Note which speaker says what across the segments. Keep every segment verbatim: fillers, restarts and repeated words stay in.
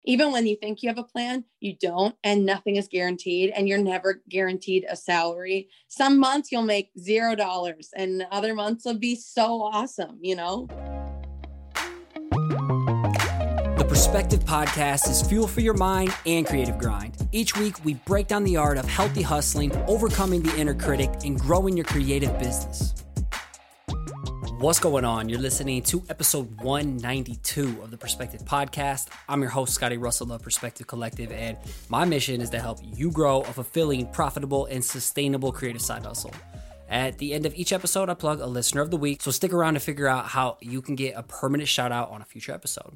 Speaker 1: Even when you think you have a plan, you don't, and nothing is guaranteed, and you're never guaranteed a salary. Some months you'll make zero dollars, and other months will be so awesome, you know?
Speaker 2: The Perspective Podcast is fuel for your mind and creative grind. Each week, we break down the art of healthy hustling, overcoming the inner critic, and growing your creative business. What's going on? You're listening to episode one ninety-two of the Perspective Podcast. I'm your host, Scotty Russell of Perspective Collective, and my mission is to help you grow a fulfilling, profitable, and sustainable creative side hustle. At the end of each episode, I plug a listener of the week, so stick around to figure out how you can get a permanent shout out on a future episode.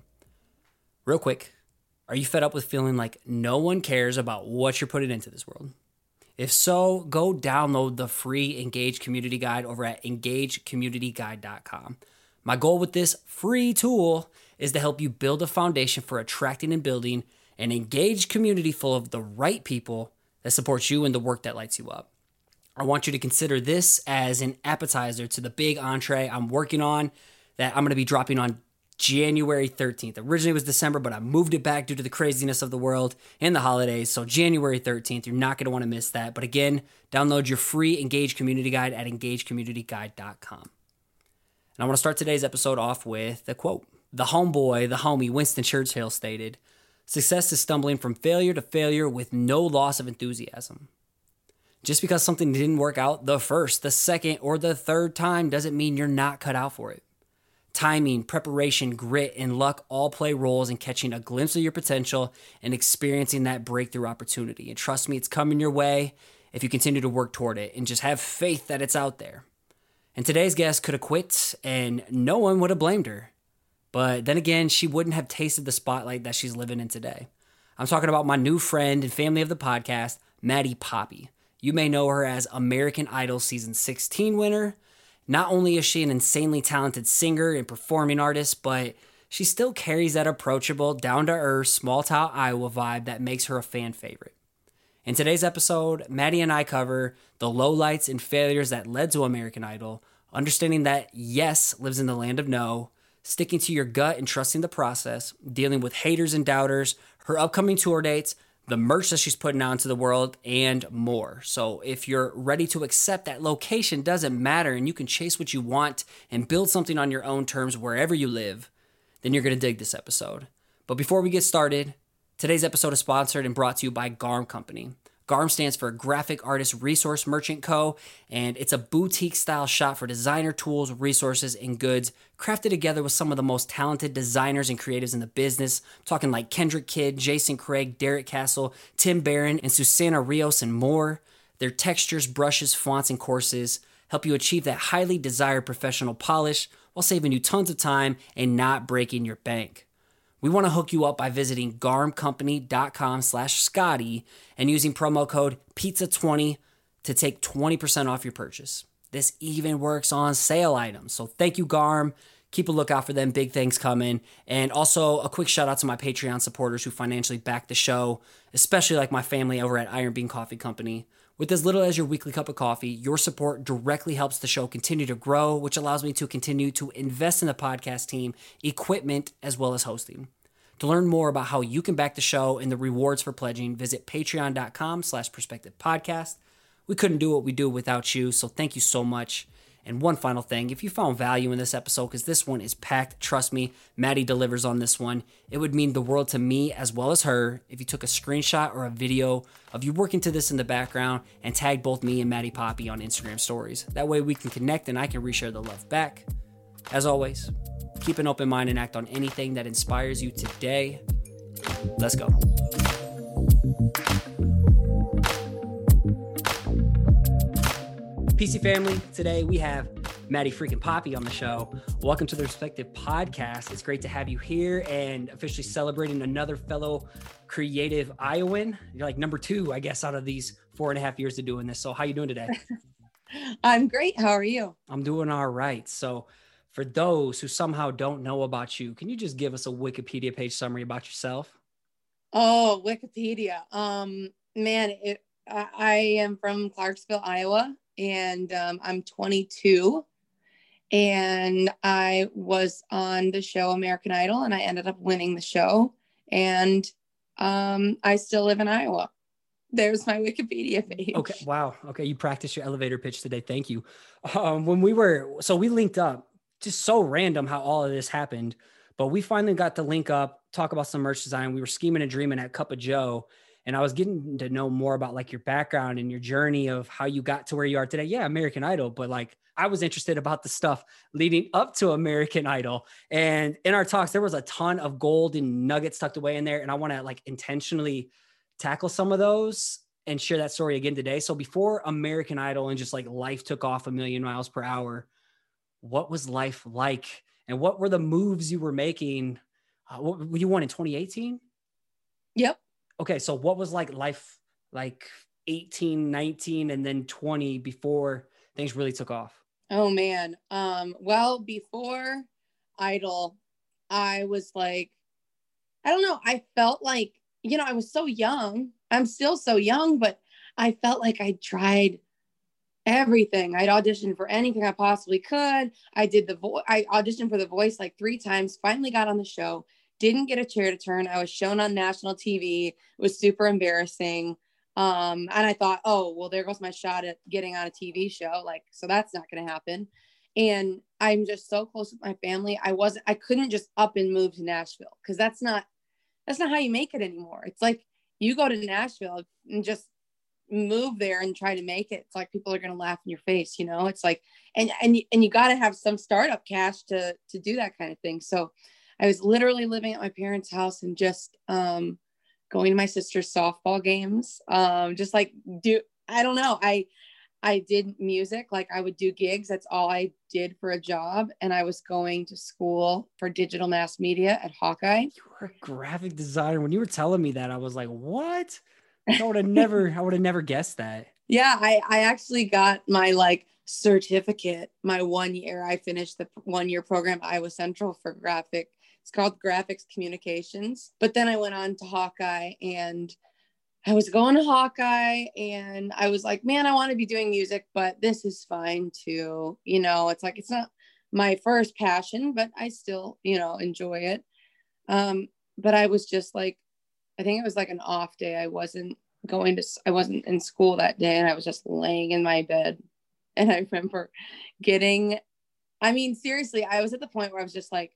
Speaker 2: Real quick, are you fed up with feeling like no one cares about what you're putting into this world? If so, go download the free Engage Community Guide over at engage community guide dot com. My goal with this free tool is to help you build a foundation for attracting and building an engaged community full of the right people that supports you and the work that lights you up. I want you to consider this as an appetizer to the big entree I'm working on that I'm going to be dropping on January thirteenth. Originally it was December, but I moved it back due to the craziness of the world and the holidays. So January thirteenth, you're not going to want to miss that. But again, download your free Engage Community Guide at engage community guide dot com. And I want to start today's episode off with a quote. The homeboy, the homie Winston Churchill stated, "Success is stumbling from failure to failure with no loss of enthusiasm." Just because something didn't work out the first, the second, or the third time doesn't mean you're not cut out for it. Timing, preparation, grit, and luck all play roles in catching a glimpse of your potential and experiencing that breakthrough opportunity. And trust me, it's coming your way if you continue to work toward it and just have faith that it's out there. And today's guest could have quit and no one would have blamed her. But then again, she wouldn't have tasted the spotlight that she's living in today. I'm talking about my new friend and family of the podcast, Maddie Poppe. You may know her as American Idol Season sixteen winner. Not only is she an insanely talented singer and performing artist, but she still carries that approachable, down-to-earth, small-town Iowa vibe that makes her a fan favorite. In today's episode, Maddie and I cover the lowlights and failures that led to American Idol, understanding that yes lives in the land of no, sticking to your gut and trusting the process, dealing with haters and doubters, her upcoming tour dates, the merch that she's putting out into the world, and more. So if you're ready to accept that location doesn't matter and you can chase what you want and build something on your own terms wherever you live, then you're going to dig this episode. But before we get started, today's episode is sponsored and brought to you by Garm Company. Garm stands for Graphic Artist Resource Merchant Co., and it's a boutique-style shop for designer tools, resources, and goods crafted together with some of the most talented designers and creatives in the business. I'm talking like Kendrick Kidd, Jason Craig, Derek Castle, Tim Barron, and Susana Rios, and more. Their textures, brushes, fonts, and courses help you achieve that highly desired professional polish while saving you tons of time and not breaking your bank. We want to hook you up by visiting garm company dot com slash Scotty and using promo code pizza twenty to take twenty percent off your purchase. This even works on sale items. So thank you, Garm. Keep a lookout for them. Big things coming. And also a quick shout out to my Patreon supporters who financially back the show, especially like my family over at Iron Bean Coffee Company. With as little as your weekly cup of coffee, your support directly helps the show continue to grow, which allows me to continue to invest in the podcast team, equipment, as well as hosting. To learn more about how you can back the show and the rewards for pledging, visit patreon dot com slash perspective podcast. We couldn't do what we do without you, so thank you so much. And one final thing, if you found value in this episode, because this one is packed, trust me, Maddie delivers on this one, it would mean the world to me as well as her if you took a screenshot or a video of you working to this in the background and tagged both me and Maddie Poppe on Instagram stories. That way we can connect and I can reshare the love back. As always, keep an open mind and act on anything that inspires you today. Let's go. P C family, today we have Maddie freaking Poppe on the show. Welcome to the Perspective Podcast. It's great to have you here and officially celebrating another fellow creative Iowan. You're like number two, I guess, out of these four and a half years of doing this. So how you doing today?
Speaker 1: I'm great. How are you?
Speaker 2: I'm doing all right. So for those who somehow don't know about you, can you just give us a Wikipedia page summary about yourself?
Speaker 1: Oh, Wikipedia. Um, man, it, I, I am from Clarksville, Iowa, and um, I'm twenty-two. And I was on the show American Idol, and I ended up winning the show. And um, I still live in Iowa. There's my Wikipedia page.
Speaker 2: Okay. Wow. Okay. You practiced your elevator pitch today. Thank you. Um, when we were, so we linked up, just so random how all of this happened, but we finally got to link up, talk about some merch design. We were scheming and dreaming at Cup of Joe. And I was getting to know more about like your background and your journey of how you got to where you are today. Yeah. American Idol, but like, I was interested about the stuff leading up to American Idol. And in our talks, there was a ton of gold and nuggets tucked away in there. And I want to like intentionally tackle some of those and share that story again today. So before American Idol and just like life took off a million miles per hour, what was life like? And what were the moves you were making? Uh, what you won in twenty eighteen?
Speaker 1: Yep.
Speaker 2: Okay. So what was like life like eighteen, nineteen, and then twenty before things really took off?
Speaker 1: Oh man. Um, well, before Idol, I was like, I don't know. I felt like, you know, I was so young. I'm still so young, but I felt like I tried everything. I'd auditioned for anything I possibly could. I did the voice. I auditioned for The Voice like three times, finally got on the show, didn't get a chair to turn. I was shown on national T V. It was super embarrassing. Um, and I thought, oh, well, there goes my shot at getting on a T V show. Like, so that's not going to happen. And I'm just so close with my family. I wasn't, I couldn't just up and move to Nashville because that's not, that's not how you make it anymore. It's like you go to Nashville and just move there and try to make it. It's like people are going to laugh in your face, you know. It's like, and and and you got to have some startup cash to to do that kind of thing. So I was literally living at my parents' house and just um going to my sister's softball games. Um just like do I don't know. I I did music, like I would do gigs. That's all I did for a job. And I was going to school for digital mass media at Hawkeye.
Speaker 2: You were a graphic designer. When you were telling me that, I was like, what? I would have never, I would have never guessed that.
Speaker 1: Yeah, I, I actually got my like certificate, my one year. I finished the one year program at Iowa Central for graphic. It's called Graphics Communications. But then I went on to Hawkeye and I was going to Hawkeye and I was like, man, I want to be doing music, but this is fine too. You know, it's like, it's not my first passion, but I still, you know, enjoy it. Um, but I was just like, I think it was like an off day. I wasn't going to, I wasn't in school that day and I was just laying in my bed. And I remember getting, I mean, seriously, I was at the point where I was just like,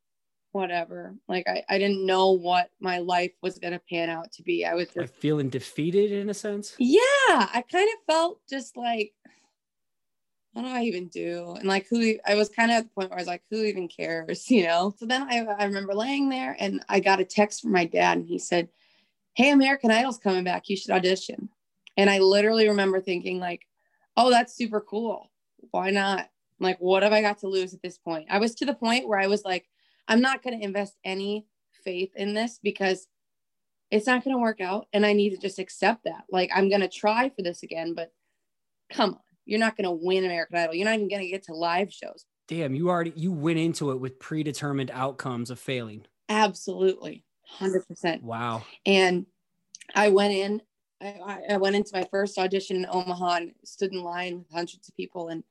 Speaker 1: whatever. Like I, I didn't know what my life was going to pan out to be. I was just
Speaker 2: like feeling defeated in a sense.
Speaker 1: Yeah. I kind of felt just like, what do I even do? And like, who, I was kind of at the point where I was like, who even cares, you know? So then I, I remember laying there and I got a text from my dad and he said, hey, American Idol's coming back. You should audition. And I literally remember thinking like, oh, that's super cool. Why not? Like, what have I got to lose at this point? I was to the point where I was like, I'm not going to invest any faith in this because it's not going to work out. And I need to just accept that. Like, I'm going to try for this again, but come on. You're not going to win American Idol. You're not even going to get to live shows.
Speaker 2: Damn, you already, you went into it with predetermined outcomes of failing.
Speaker 1: Absolutely. one hundred percent.
Speaker 2: Wow.
Speaker 1: And I went in, I, I went into my first audition in Omaha and stood in line with hundreds of people and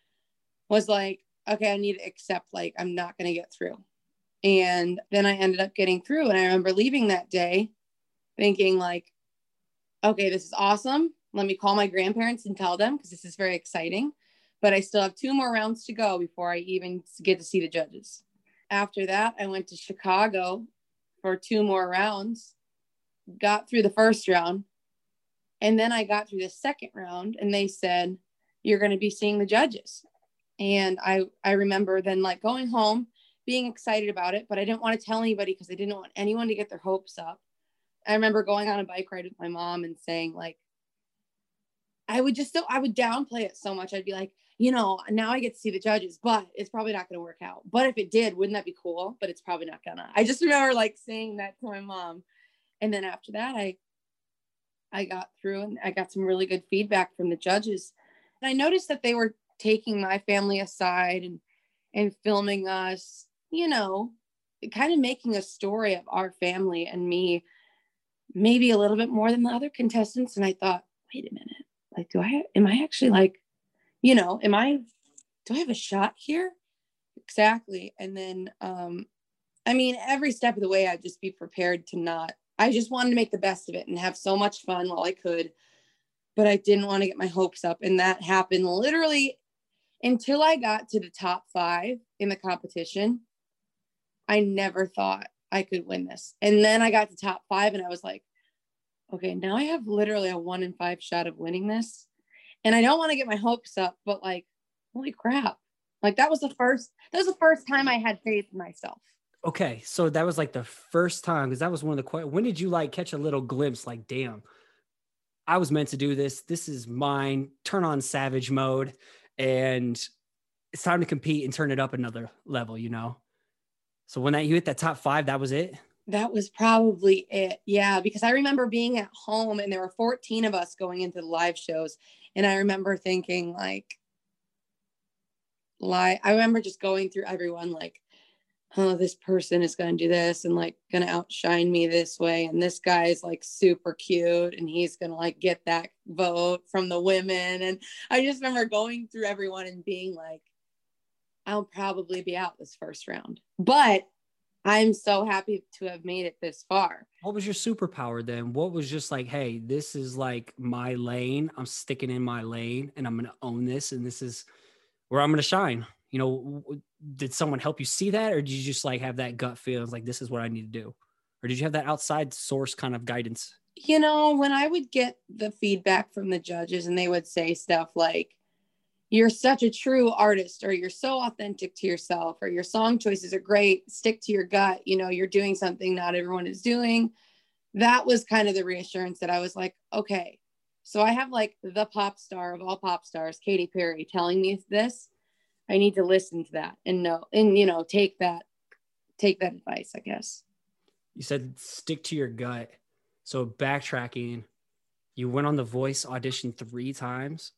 Speaker 1: was like, okay, I need to accept, like, I'm not going to get through. And then I ended up getting through. And I remember leaving that day thinking like, okay, this is awesome. Let me call my grandparents and tell them because this is very exciting. But I still have two more rounds to go before I even get to see the judges. After that, I went to Chicago for two more rounds, got through the first round. And then I got through the second round and they said, you're going to be seeing the judges. And I, I remember then like going home, being excited about it, but I didn't want to tell anybody because I didn't want anyone to get their hopes up. I remember going on a bike ride with my mom and saying like, I would just, so I would downplay it so much. I'd be like, you know, now I get to see the judges, but it's probably not going to work out. But if it did, wouldn't that be cool? But it's probably not gonna. I just remember like saying that to my mom. And then after that, I, I got through and I got some really good feedback from the judges. And I noticed that they were taking my family aside and, and filming us, you know, kind of making a story of our family and me, maybe a little bit more than the other contestants. And I thought, wait a minute. Like, do I, am I actually like, you know, am I, do I have a shot here? Exactly. And then um, I mean, every step of the way, I'd just be prepared to not, I just wanted to make the best of it and have so much fun while I could, but I didn't want to get my hopes up. And that happened literally until I got to the top five in the competition. I never thought I could win this. And then I got to top five and I was like, okay, now I have literally a one in five shot of winning this. And I don't want to get my hopes up, but like, holy crap. Like that was the first, that was the first time I had faith in myself.
Speaker 2: Okay. So that was like the first time, because that was one of the questions. When did you like catch a little glimpse? Like, damn, I was meant to do this. This is mine. Turn on savage mode. And it's time to compete and turn it up another level, you know? So when that you hit that top five, that was it?
Speaker 1: That was probably it. Yeah. Because I remember being at home and there were fourteen of us going into the live shows. And I remember thinking like, like, I remember just going through everyone like, oh, this person is going to do this and like going to outshine me this way. And this guy is like super cute and he's going to like get that vote from the women. And I just remember going through everyone and being like, I'll probably be out this first round, but I'm so happy to have made it this far.
Speaker 2: What was your superpower then? What was just like, hey, this is like my lane. I'm sticking in my lane and I'm going to own this. And this is where I'm going to shine. You know, did someone help you see that? Or did you just like have that gut feeling like, this is what I need to do? Or did you have that outside source kind of guidance?
Speaker 1: You know, when I would get the feedback from the judges and they would say stuff like, you're such a true artist, or you're so authentic to yourself, or your song choices are great, stick to your gut, you know, you're doing something not everyone is doing. That was kind of the reassurance that I was like, okay, so I have like the pop star of all pop stars, Katy Perry, telling me this. I need to listen to that and know, and, you know, take that, take that advice, I guess.
Speaker 2: You said stick to your gut. So backtracking, you went on The Voice audition three times.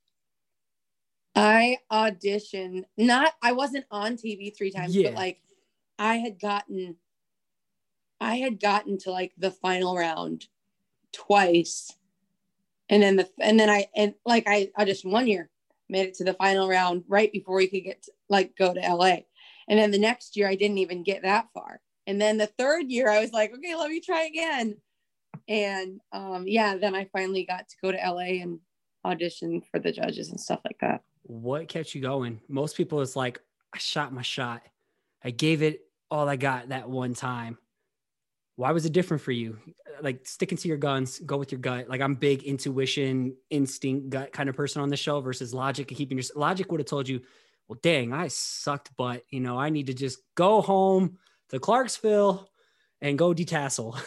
Speaker 1: I auditioned, not, I wasn't on T V three times, yeah. But like I had gotten, I had gotten to like the final round twice. And then the, and then I, and like I auditioned one year, made it to the final round right before we could get to, like go to L A. And then the next year I didn't even get that far. And then the third year I was like, okay, let me try again. And um, yeah, then I finally got to go to L A and audition for the judges and stuff like that.
Speaker 2: What kept you going? Most people, it's like, I shot my shot. I gave it all I got that one time. Why was it different for you? Like sticking to your guns, go with your gut. Like I'm big intuition, instinct, gut kind of person on the show versus logic and keeping your logic would have told you, well, dang, I sucked, but you know, I need to just go home to Clarksville and go detassel.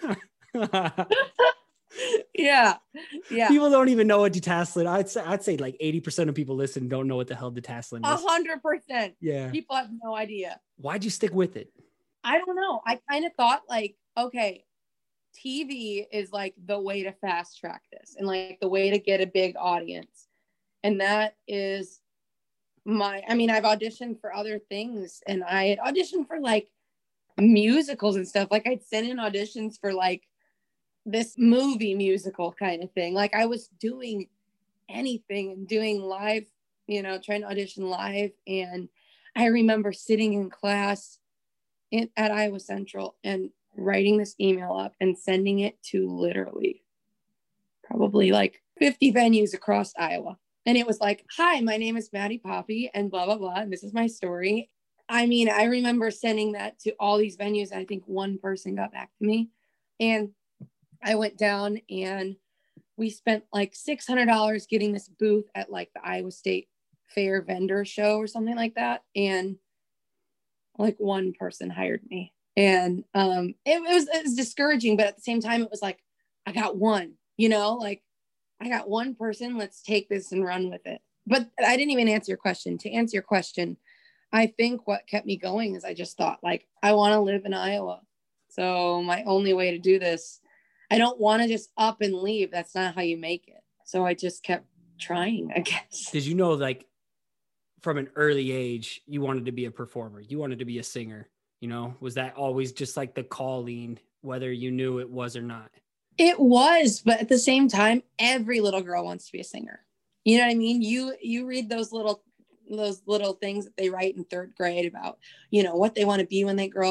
Speaker 1: Yeah. Yeah.
Speaker 2: People don't even know what detasseling. I'd say, I'd say like eighty percent of people listen don't know what the hell detasseling is.
Speaker 1: A hundred percent.
Speaker 2: Yeah.
Speaker 1: People have no idea.
Speaker 2: Why'd you stick with it?
Speaker 1: I don't know. I kind of thought like, okay, T V is like the way to fast track this and like the way to get a big audience. And that is my, I mean, I've auditioned for other things and I had auditioned for like musicals and stuff. Like I'd send in auditions for like this movie musical kind of thing. Like I was doing anything and doing live, you know, trying to audition live. And I remember sitting in class in, at Iowa Central and writing this email up and sending it to literally probably like fifty venues across Iowa. And it was like, hi, my name is Maddie Poppy and blah, blah, blah. And this is my story. I mean, I remember sending that to all these venues. And I think one person got back to me. And I went down and we spent like six hundred dollars getting this booth at like the Iowa State Fair vendor show or something like that. And like one person hired me. And um, it, it, was, it was discouraging, but at the same time, it was like, I got one, you know, like I got one person, let's take this and run with it. But I didn't even answer your question. To answer your question, I think what kept me going is I just thought like, I want to live in Iowa. So my only way to do this, I don't want to just up and leave. That's not how you make it. So I just kept trying, I guess.
Speaker 2: Did you know, like from an early age, you wanted to be a performer? You wanted to be a singer, you know? Was that always just like the calling, whether you knew it was or not?
Speaker 1: It was, but at the same time, every little girl wants to be a singer. You know what I mean? You, you read those little, those little things that they write in third grade about, you know, what they want to be when they grow up.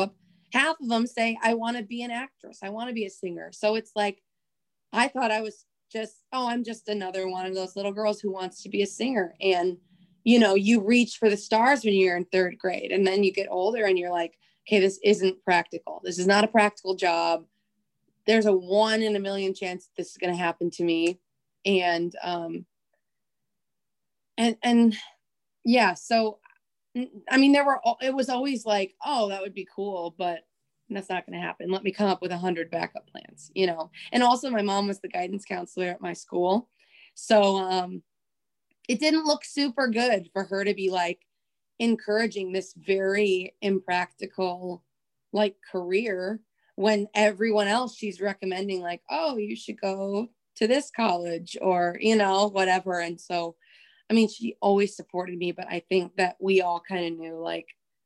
Speaker 1: half of them say, I want to be an actress. I want to be a singer. So it's like, I thought I was just, oh, I'm just another one of those little girls who wants to be a singer. And, you know, you reach for the stars when you're in third grade, and then you get older and you're like, okay, this isn't practical. This is not a practical job. There's a one in a million chance this is going to happen to me. And, um, and, and yeah, so, I mean, there were, it was always like, oh, that would be cool, but that's not going to happen. Let me come up with a hundred backup plans, you know? And also my mom was the guidance counselor at my school. So, um, it didn't look super good for her to be like encouraging this very impractical, like, career when everyone else she's recommending, like, oh, you should go to this college or, you know, whatever. And so, I mean, she always supported me, but I think that we all kind of knew, like,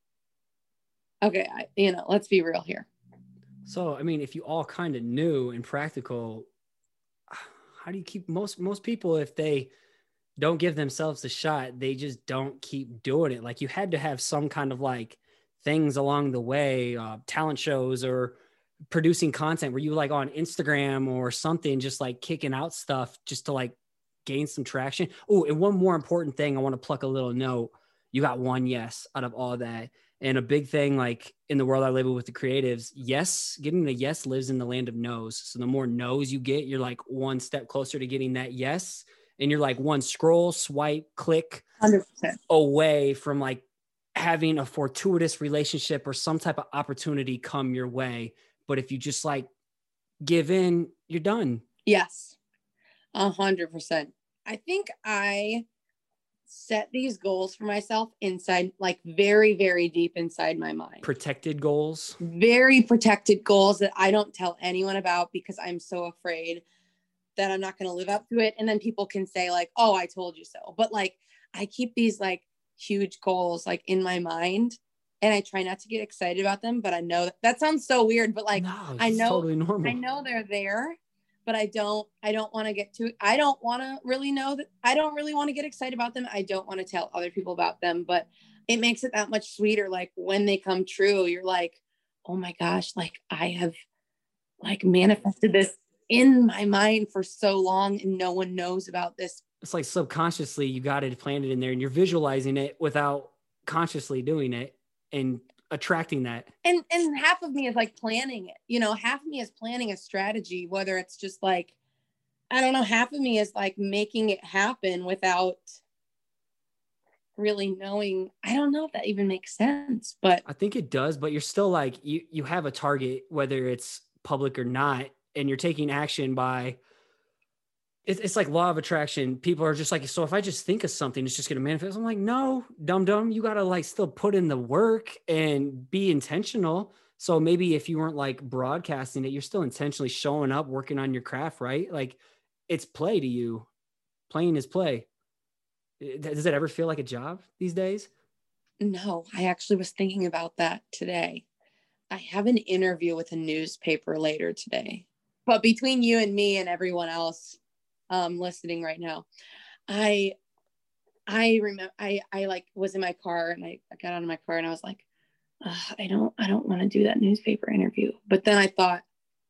Speaker 1: okay, I, you know, let's be real here.
Speaker 2: So, I mean, if you all kind of knew and practical, how do you keep most, most people, if they don't give themselves a shot, they just don't keep doing it. Like, you had to have some kind of like things along the way, uh, talent shows or producing content where you like on Instagram or something, just like kicking out stuff just to like gain some traction. Oh, and one more important thing, I want to pluck a little note. You got one yes out of all that. And a big thing, like in the world I live with the creatives, yes, getting the yes lives in the land of no's. So the more no's you get, you're like one step closer to getting that yes. And you're like one scroll, swipe, click
Speaker 1: one hundred percent
Speaker 2: away from like having a fortuitous relationship or some type of opportunity come your way. But if you just like give in, you're done.
Speaker 1: Yes. A hundred percent. I think I set these goals for myself inside, like very, very deep inside my mind.
Speaker 2: Protected goals.
Speaker 1: Very protected goals that I don't tell anyone about because I'm so afraid that I'm not going to live up to it. And then people can say like, oh, I told you so. But like, I keep these like huge goals like in my mind, and I try not to get excited about them. But I know that, that sounds so weird, but like,
Speaker 2: no,
Speaker 1: I know,
Speaker 2: totally normal.
Speaker 1: I know they're there, but I don't, I don't want to get too, I don't want to really know that, I don't really want to get excited about them. I don't want to tell other people about them, but it makes it that much sweeter. Like when they come true, you're like, oh my gosh, like I have like manifested this in my mind for so long and no one knows about this.
Speaker 2: It's like subconsciously you got it planted in there and you're visualizing it without consciously doing it and attracting that.
Speaker 1: And and half of me is like planning it, you know, half of me is planning a strategy, whether it's just like, I don't know, half of me is like making it happen without really knowing. I don't know if that even makes sense, but
Speaker 2: I think it does, but you're still like, you, you have a target, whether it's public or not, and you're taking action by, it's, it's like law of attraction. People are just like, so if I just think of something, it's just going to manifest. I'm like, no, dumb dumb. You got to like still put in the work and be intentional. So maybe if you weren't like broadcasting it, you're still intentionally showing up, working on your craft, right? Like it's play to you. Playing is play. Does it ever feel like a job these days?
Speaker 1: No, I actually was thinking about that today. I have an interview with a newspaper later today. But between you and me and everyone else um, listening right now, I, I remember, I, I like was in my car and I, I got out of my car and I was like, I don't, I don't want to do that newspaper interview. But then I thought,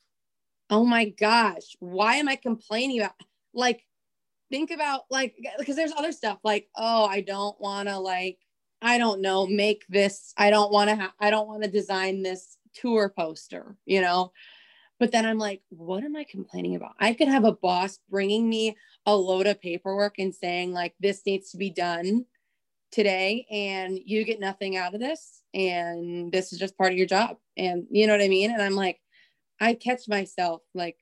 Speaker 1: oh my gosh, why am I complaining about, like, think about like, because there's other stuff like, oh, I don't want to like, I don't know, make this, I don't want to, ha- I don't want to design this tour poster, you know? But then I'm like, what am I complaining about? I could have a boss bringing me a load of paperwork and saying like, this needs to be done today and you get nothing out of this. And this is just part of your job. And you know what I mean? And I'm like, I catch myself like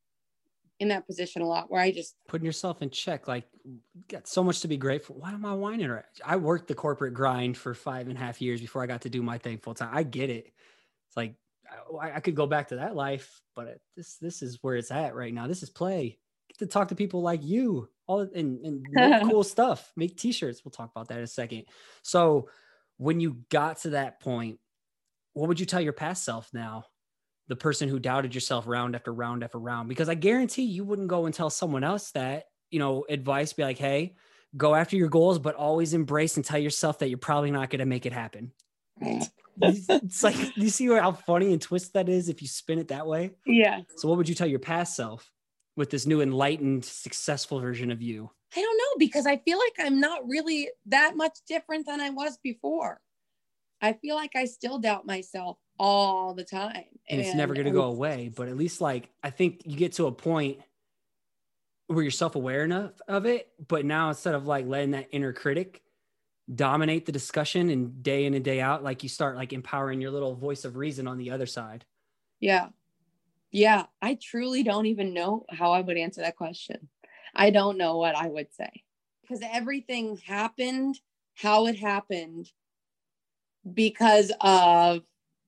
Speaker 1: in that position a lot where I just
Speaker 2: putting yourself in check. Like, got so much to be grateful. Why am I whining? I worked the corporate grind for five and a half years before I got to do my thing full time. I get it. It's like, I, I could go back to that life, but this, this is where it's at right now. This is play. Get to talk to people like you all and, and make cool stuff, make t-shirts. We'll talk about that in a second. So when you got to that point, what would you tell your past self now? The person who doubted yourself round after round after round, because I guarantee you wouldn't go and tell someone else that, you know, advice, be like, hey, go after your goals, but always embrace and tell yourself that you're probably not going to make it happen. It's like, you see how funny and twist that is if you spin it that way?
Speaker 1: Yeah.
Speaker 2: So what would you tell your past self with this new enlightened, successful version of you?
Speaker 1: I don't know, because I feel like I'm not really that much different than I was before. I feel like I still doubt myself all the time.
Speaker 2: And,
Speaker 1: and
Speaker 2: it's never going to go away. But at least, like, I think you get to a point where you're self-aware enough of it. But now, instead of like letting that inner critic dominate the discussion and day in and day out, like, you start like empowering your little voice of reason on the other side.
Speaker 1: Yeah. Yeah. I truly don't even know how I would answer that question. I don't know what I would say, because everything happened how it happened because of,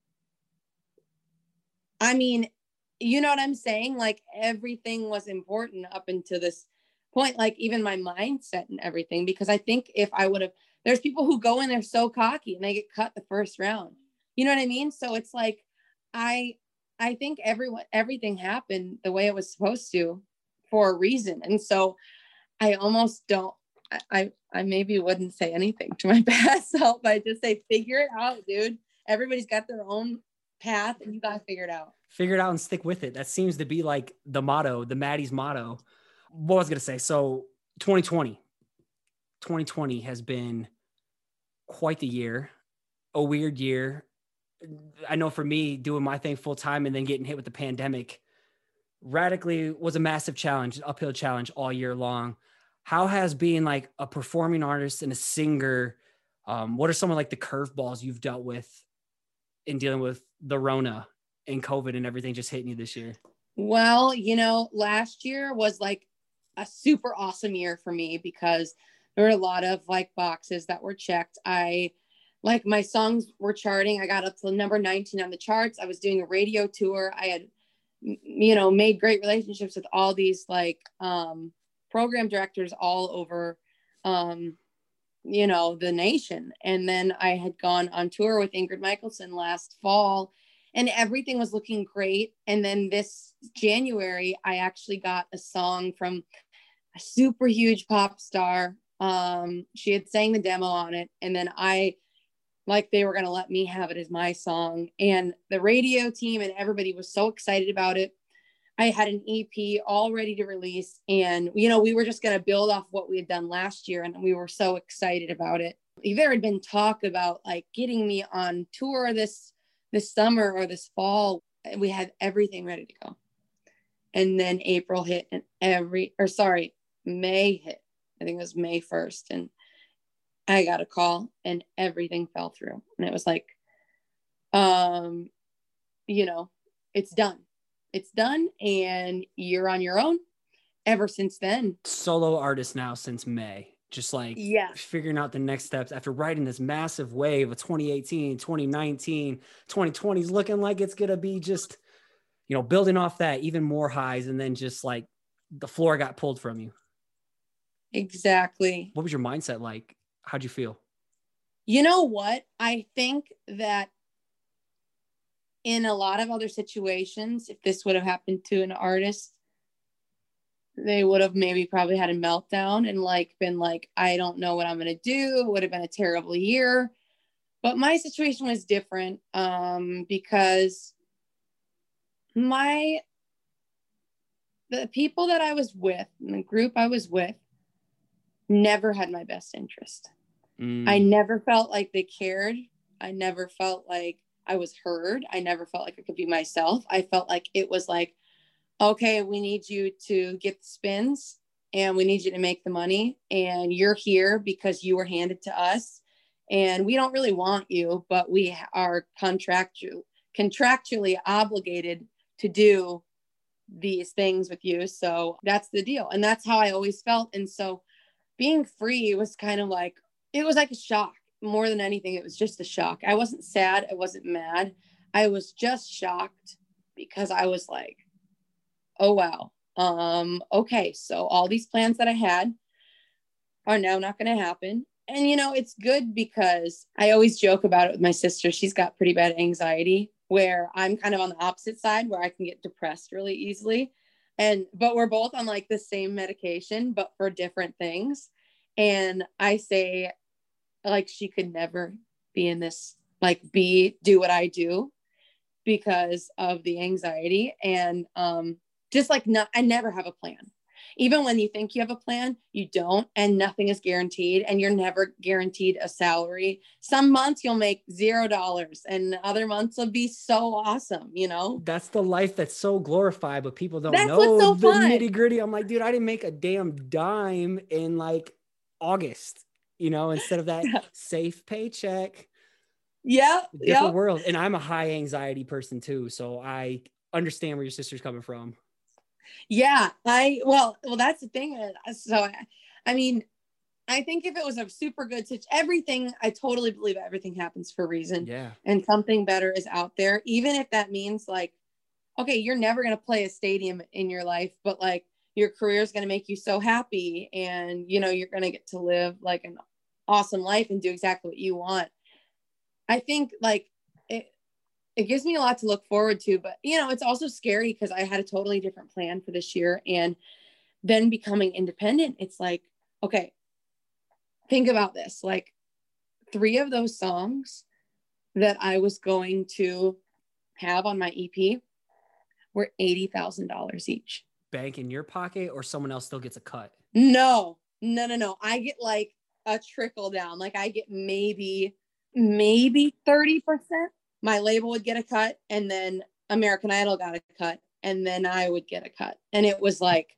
Speaker 1: I mean, you know what I'm saying? Like, everything was important up until this point, like even my mindset and everything, because I think if I would have, there's people who go in there so cocky and they get cut the first round. You know what I mean? So it's like, I, I think everyone, everything happened the way it was supposed to for a reason. And so I almost don't, I, I, I maybe wouldn't say anything to my past self. I just say, figure it out, dude. Everybody's got their own path and you got to figure it out.
Speaker 2: Figure it out and stick with it. That seems to be like the motto, the Maddie's motto. What was I going to say? So twenty twenty, twenty twenty has been quite the year, a weird year. I know for me, doing my thing full time and then getting hit with the pandemic radically was a massive challenge, uphill challenge all year long. How has being like a performing artist and a singer, um, what are some of like the curveballs you've dealt with in dealing with the Rona and COVID and everything just hitting you this year?
Speaker 1: Well, you know, last year was like a super awesome year for me because there were a lot of like boxes that were checked. I like my songs were charting. I got up to number nineteen on the charts. I was doing a radio tour. I had, you know, made great relationships with all these like um, program directors all over, um, you know, the nation. And then I had gone on tour with Ingrid Michaelson last fall and everything was looking great. And then this January, I actually got a song from a super huge pop star. Um, she had sang the demo on it. And then I, like, they were going to let me have it as my song. And the radio team and everybody was so excited about it. I had an E P all ready to release. And, you know, we were just going to build off what we had done last year. And we were so excited about it. There had been talk about like getting me on tour this, this summer or this fall. We had everything ready to go. And then April hit and every, or sorry, May hit. I think it was May first. And I got a call and everything fell through. And it was like, um, you know, it's done. It's done and you're on your own ever since then.
Speaker 2: Solo artist now since May, just like
Speaker 1: yeah.
Speaker 2: figuring out the next steps after riding this massive wave of twenty eighteen, twenty nineteen, twenty twenty is looking like it's going to be just, you know, building off that even more highs. And then just like the floor got pulled from you.
Speaker 1: Exactly.
Speaker 2: What was your mindset like? How'd you feel?
Speaker 1: You know what? I think that in a lot of other situations, if this would have happened to an artist, they would have maybe probably had a meltdown and like been like, I don't know what I'm going to do. It would have been a terrible year. But my situation was different um, because my, the people that I was with, and the group I was with, never had my best interest. Mm. I never felt like they cared. I never felt like I was heard. I never felt like I could be myself. I felt like it was like, okay, we need you to get the spins and we need you to make the money. And you're here because you were handed to us. And we don't really want you, but we are contractual, contractually obligated to do these things with you. So that's the deal. And that's how I always felt. And so being free was kind of like, it was like a shock. More than anything, it was just a shock. I wasn't sad. I wasn't mad. I was just shocked because I was like, oh, wow. Um, okay. So all these plans that I had are now not going to happen. And, you know, it's good because I always joke about it with my sister. She's got pretty bad anxiety where I'm kind of on the opposite side where I can get depressed really easily. And, but we're both on like the same medication, but for different things. And I say, like, she could never be in this like be, do what I do because of the anxiety. And um, just like, not, I never have a plan. Even when you think you have a plan, you don't, and nothing is guaranteed, and you're never guaranteed a salary. Some months you'll make zero dollars and other months will be so awesome, you know?
Speaker 2: That's the life that's so glorified, but people don't
Speaker 1: That's
Speaker 2: know
Speaker 1: what's so
Speaker 2: the
Speaker 1: fun.
Speaker 2: nitty gritty. I'm like, dude, I didn't make a damn dime in like August, you know, instead of that
Speaker 1: Yeah.
Speaker 2: safe paycheck.
Speaker 1: Yeah.
Speaker 2: Different
Speaker 1: Yeah.
Speaker 2: world. And I'm a high anxiety person too. So I understand where your sister's coming from.
Speaker 1: Yeah. I, well, well, that's the thing. So, I, I mean, I think if it was a super good situation, everything, I totally believe everything happens for a reason.
Speaker 2: Yeah.
Speaker 1: And something better is out there, even if that means like, okay, you're never going to play a stadium in your life, but like your career is going to make you so happy. And, you know, you're going to get to live like an awesome life and do exactly what you want. I think like it, it gives me a lot to look forward to, but you know, it's also scary because I had a totally different plan for this year. And then becoming independent, it's like, okay, think about this. Like three of those songs that I was going to have on my E P were eighty thousand dollars each.
Speaker 2: Bank in your pocket, or someone else still gets a cut?
Speaker 1: No, no, no, no. I get like a trickle down. Like I get maybe, maybe thirty percent. My label would get a cut, and then American Idol got a cut, and then I would get a cut. And it was like,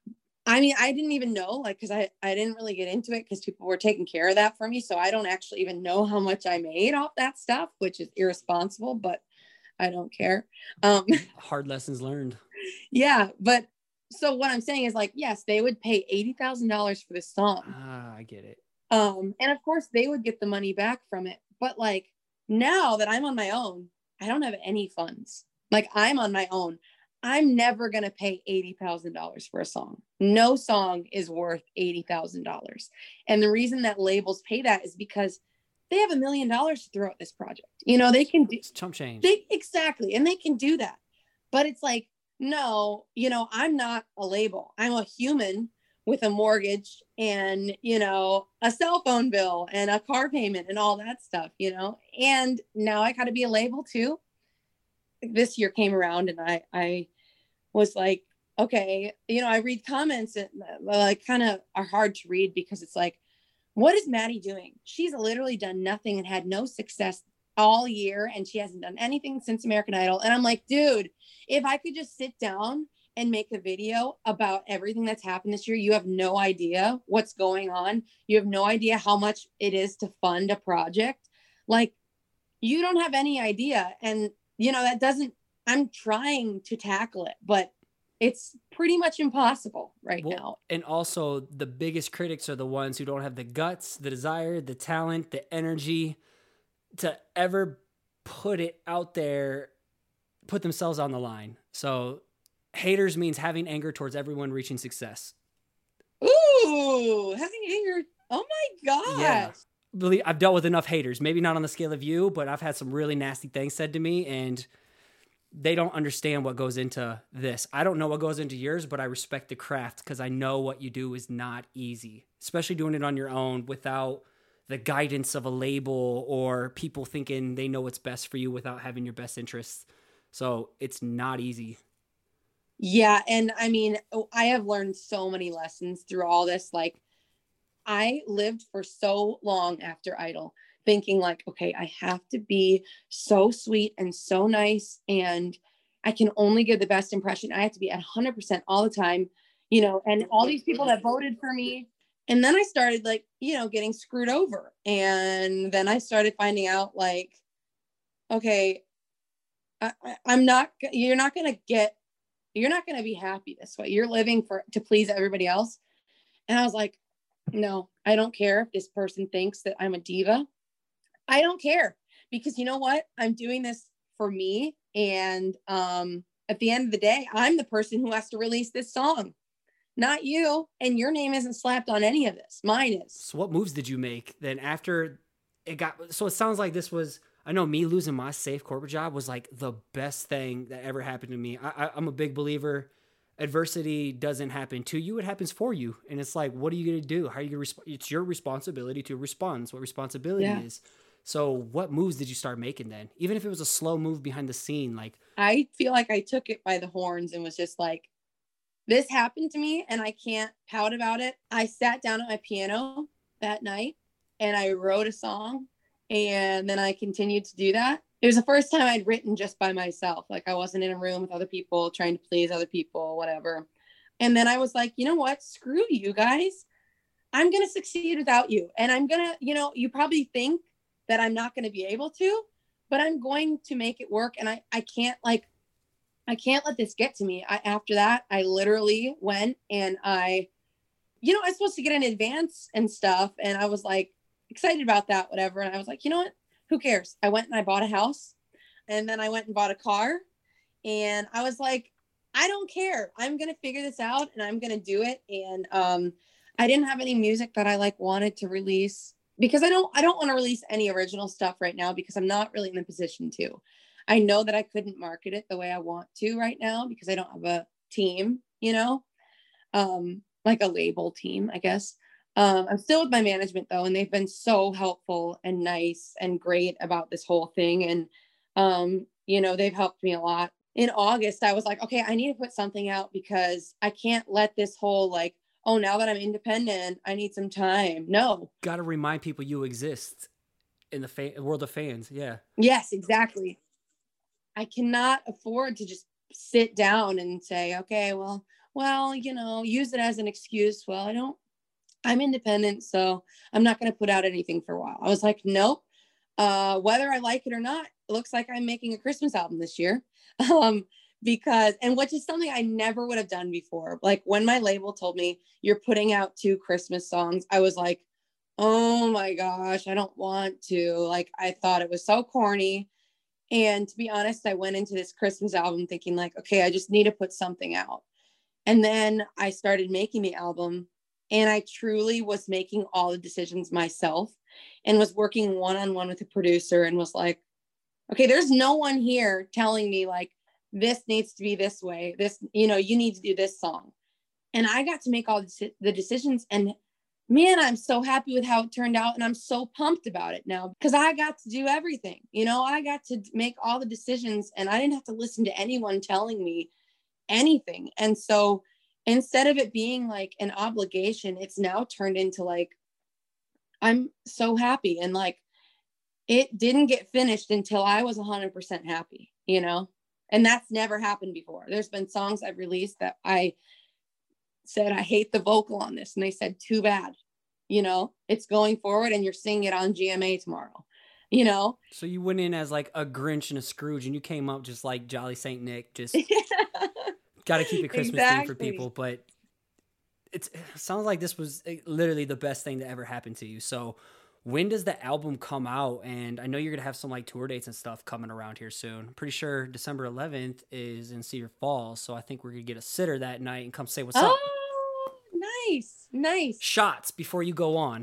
Speaker 1: I mean, I didn't even know, like, cause I, I didn't really get into it because people were taking care of that for me. So I don't actually even know how much I made off that stuff, which is irresponsible, but I don't care. Um,
Speaker 2: Hard lessons learned.
Speaker 1: Yeah. But so what I'm saying is like, yes, they would pay eighty thousand dollars for this song.
Speaker 2: Ah, I get it.
Speaker 1: Um, and of course they would get the money back from it. But like now that I'm on my own, I don't have any funds. Like I'm on my own. I'm never going to pay eighty thousand dollars for a song. No song is worth eighty thousand dollars. And the reason that labels pay that is because they have a million dollars to throw at this project. You know, they can do
Speaker 2: It's chump change.
Speaker 1: They, exactly. And they can do that. But it's like, no, you know, I'm not a label. I'm a human with a mortgage and, you know, a cell phone bill and a car payment and all that stuff, you know, and now I got to be a label too. This year came around and I, I was like, okay, you know, I read comments that like kind of are hard to read because it's like, what is Maddie doing? She's literally done nothing and had no success all year. And she hasn't done anything since American Idol. And I'm like, dude, if I could just sit down and make a video about everything that's happened this year, you have no idea what's going on. You have no idea how much it is to fund a project. Like you don't have any idea. And you know, that doesn't, I'm trying to tackle it, but it's pretty much impossible right well, now.
Speaker 2: And also the biggest critics are the ones who don't have the guts, the desire, the talent, the energy to ever put it out there, put themselves on the line. So haters means having anger towards everyone reaching success.
Speaker 1: Ooh, having anger. Oh my gosh.
Speaker 2: Yeah. Really, I've dealt with enough haters, maybe not on the scale of you, but I've had some really nasty things said to me, and they don't understand what goes into this. I don't know what goes into yours, but I respect the craft because I know what you do is not easy, especially doing it on your own without the guidance of a label or people thinking they know what's best for you without having your best interests. So it's not easy.
Speaker 1: Yeah. And I mean, I have learned so many lessons through all this. Like I lived for so long after Idol thinking like, okay, I have to be so sweet and so nice. And I can only give the best impression. I have to be at one hundred percent all the time, you know, and all these people that voted for me. And then I started like, you know, getting screwed over. And then I started finding out like, okay, I, I, I'm not, you're not going to get, you're not going to be happy this way. You're living for, to please everybody else. And I was like, no, I don't care if this person thinks that I'm a diva. I don't care because you know what? I'm doing this for me. And um, at the end of the day, I'm the person who has to release this song, not you. And your name isn't slapped on any of this. Mine is.
Speaker 2: So what moves did you make then after it got, so it sounds like this was, I know me losing my safe corporate job was like the best thing that ever happened to me. I, I, I'm a big believer. Adversity doesn't happen to you. It happens for you. And it's like, what are you going to do? How are you going to respond? It's your responsibility to respond. It's what responsibility yeah. is. So what moves did you start making then? Even if it was a slow move behind the scene, like
Speaker 1: I feel like I took it by the horns and was just like, this happened to me and I can't pout about it. I sat down at my piano that night and I wrote a song, and then I continued to do that. It was the first time I'd written just by myself. Like I wasn't in a room with other people trying to please other people, whatever. And then I was like, you know what? Screw you guys. I'm going to succeed without you. And I'm going to, you know, you probably think that I'm not going to be able to, but I'm going to make it work. And I, I can't like, I can't let this get to me. I, after that, I literally went and I, you know, I was supposed to get an advance and stuff. And I was like excited about that, whatever. And I was like, you know what? Who cares? I went and I bought a house, and then I went and bought a car, and I was like, I don't care. I'm going to figure this out and I'm going to do it. And, um, I didn't have any music that I like wanted to release because I don't, I don't want to release any original stuff right now because I'm not really in the position to. I know that I couldn't market it the way I want to right now because I don't have a team, you know, um, like a label team, I guess. Um, I'm still with my management though, and they've been so helpful and nice and great about this whole thing. And, um, you know, they've helped me a lot. In August, I was like, okay, I need to put something out because I can't let this whole like, oh, now that I'm independent, I need some time. No.
Speaker 2: got to remind people you exist in the fa- world of fans. Yeah.
Speaker 1: Yes, exactly. I cannot afford to just sit down and say, okay, well, well, you know, use it as an excuse. Well, I don't, I'm independent, so I'm not going to put out anything for a while. I was like, nope. Uh, whether I like it or not, it looks like I'm making a Christmas album this year. Um, because, and which is something I never would have done before. Like when my label told me you're putting out two Christmas songs, I was like, oh my gosh, I don't want to. Like, I thought it was so corny. And to be honest, I went into this Christmas album thinking like, okay, I just need to put something out. And then I started making the album, and I truly was making all the decisions myself and was working one-on-one with the producer and was like, okay, there's no one here telling me like, this needs to be this way. This, you know, you need to do this song. And I got to make all the decisions, and man, I'm so happy with how it turned out. And I'm so pumped about it now because I got to do everything. You know, I got to make all the decisions, and I didn't have to listen to anyone telling me anything. And so instead of it being like an obligation, it's now turned into like, I'm so happy. And like, it didn't get finished until I was one hundred percent happy, you know, and that's never happened before. There's been songs I've released that I said, I hate the vocal on this. And they said, too bad, you know, it's going forward and you're singing it on G M A tomorrow, you know?
Speaker 2: So you went in as like a Grinch and a Scrooge, and you came up just like Jolly Saint Nick, just got to keep it Christmas
Speaker 1: Exactly.
Speaker 2: themed for people. But it's, it sounds like this was literally the best thing that ever happened to you. So when does the album come out? And I know you're going to have some like tour dates and stuff coming around here soon. I'm pretty sure December eleventh is in Cedar Falls. So I think we're going to get a sitter that night and come say what's
Speaker 1: oh,
Speaker 2: up.
Speaker 1: Nice. Nice.
Speaker 2: Shots before you go on.